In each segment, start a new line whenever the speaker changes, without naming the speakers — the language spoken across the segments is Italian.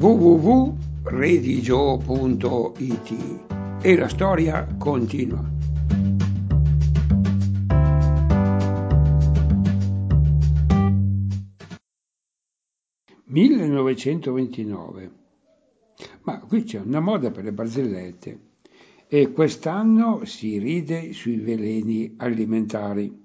www.redigio.it e la storia continua. (1929). Ma qui c'è una moda per le barzellette e quest'anno si ride sui veleni alimentari.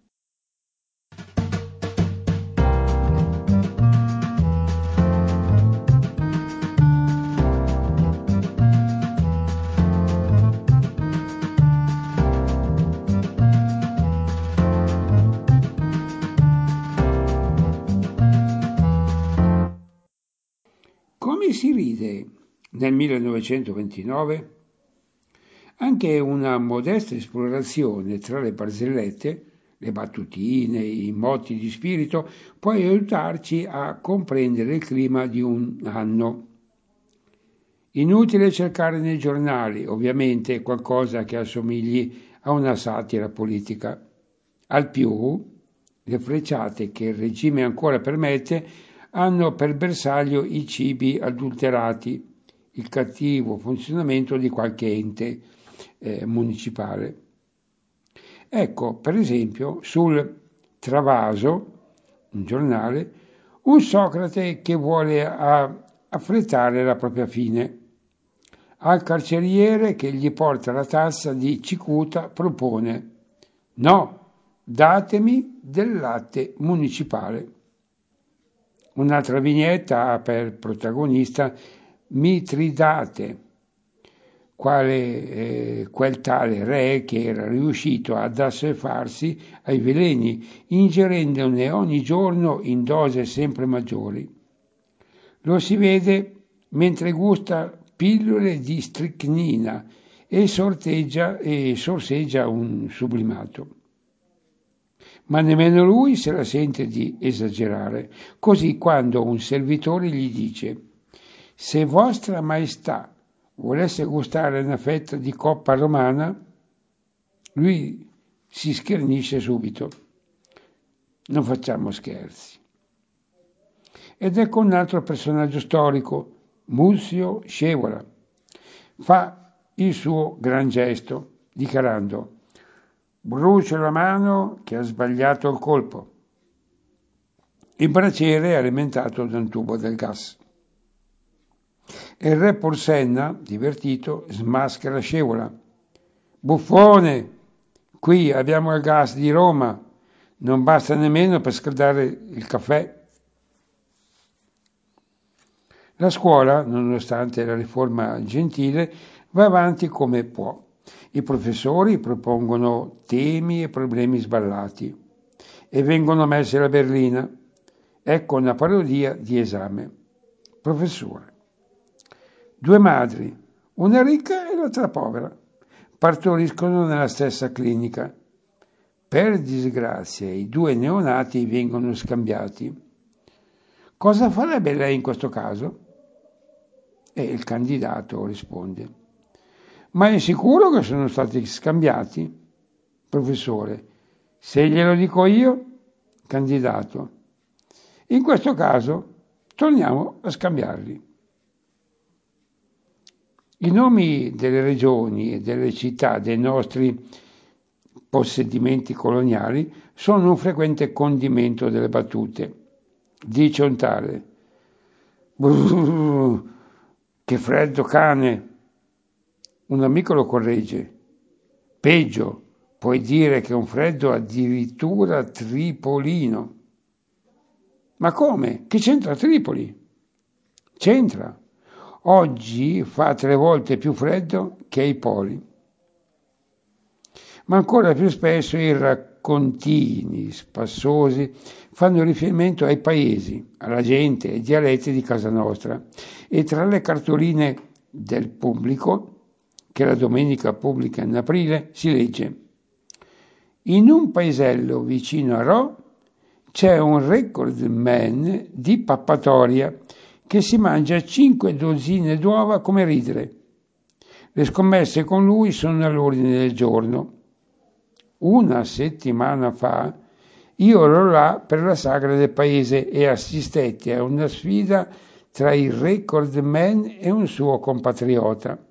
Come si ride nel 1929? Anche una modesta esplorazione tra le barzellette, le battutine, i motti di spirito, può aiutarci a comprendere il clima di un anno. Inutile cercare nei giornali, ovviamente, qualcosa che assomigli a una satira politica. Al più, le frecciate che il regime ancora permette hanno per bersaglio i cibi adulterati, il cattivo funzionamento di qualche ente municipale. Ecco, per esempio, sul Travaso, un giornale, un Socrate che vuole affrettare la propria fine. Al carceriere che gli porta la tazza di cicuta propone: no, datemi del latte municipale. Un'altra vignetta ha per protagonista Mitridate, quel tale re che era riuscito ad assuefarsi ai veleni, ingerendone ogni giorno in dose sempre maggiori. Lo si vede mentre gusta pillole di stricnina e sorseggia un sublimato. Ma nemmeno lui se la sente di esagerare. Così quando un servitore gli dice: se vostra maestà volesse gustare una fetta di coppa romana, lui si schernisce subito. Non facciamo scherzi. Ed ecco un altro personaggio storico, Muzio Scevola. Fa il suo gran gesto, dichiarando: brucio la mano che ha sbagliato il colpo. Il braciere è alimentato da un tubo del gas. E il re Porsenna, divertito, smaschera Scevola. Buffone, qui abbiamo il gas di Roma, non basta nemmeno per scaldare il caffè. La scuola, nonostante la riforma gentile, va avanti come può. I professori propongono temi e problemi sballati e vengono messi alla berlina. Ecco una parodia di esame. Professore: due madri, una ricca e l'altra povera, partoriscono nella stessa clinica. Per disgrazia, i due neonati vengono scambiati. Cosa farebbe lei in questo caso? E il candidato risponde: ma è sicuro che sono stati scambiati? Professore: se glielo dico io? Candidato: in questo caso torniamo a scambiarli. I nomi delle regioni e delle città dei nostri possedimenti coloniali sono un frequente condimento delle battute. Dice un tale: che freddo cane! Un amico lo corregge: peggio, puoi dire che è un freddo addirittura tripolino. Ma come? Che c'entra Tripoli? C'entra. Oggi fa 3 volte più freddo che ai poli. Ma ancora più spesso i raccontini spassosi fanno riferimento ai paesi, alla gente, ai dialetti di casa nostra. E tra le cartoline del pubblico, che la domenica pubblica in aprile, si legge: in un paesello vicino a Rho c'è un record man di pappatoria che si mangia 5 dozzine d'uova come ridere. Le scommesse con lui sono all'ordine del giorno. Una settimana fa io ero là per la sagra del paese e assistetti a una sfida tra il record man e un suo compatriota.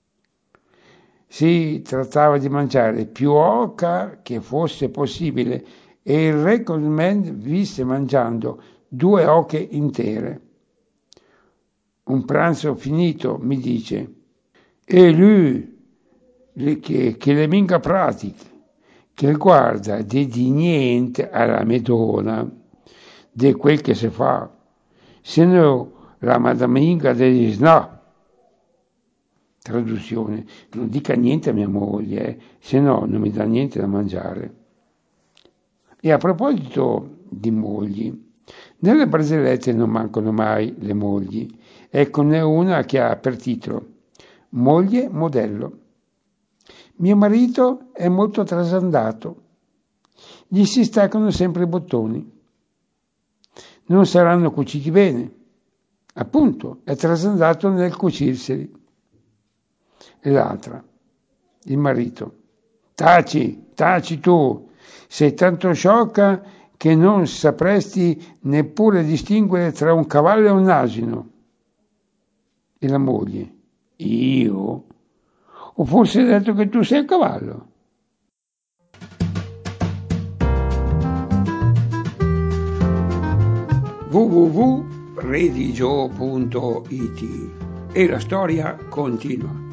Si trattava di mangiare più oca che fosse possibile e il record man visse mangiando 2 oche intere. Un pranzo finito, mi dice, e lui, che le minga pratiche, che guarda di niente alla Madonna, di quel che si fa, se no la madaminga degli no. Traduzione, non dica niente a mia moglie, se no non mi dà niente da mangiare. E a proposito di mogli, nelle barzellette non mancano mai le mogli. Eccone una che ha per titolo Moglie modello. Mio marito è molto trasandato. Gli si staccano sempre i bottoni. Non saranno cuciti bene. Appunto, è trasandato nel cucirseli. E l'altra, il marito. Taci tu, sei tanto sciocca che non sapresti neppure distinguere tra un cavallo e un asino. E la moglie, io? O forse hai detto che tu sei a cavallo? www.redigio.it e la storia continua.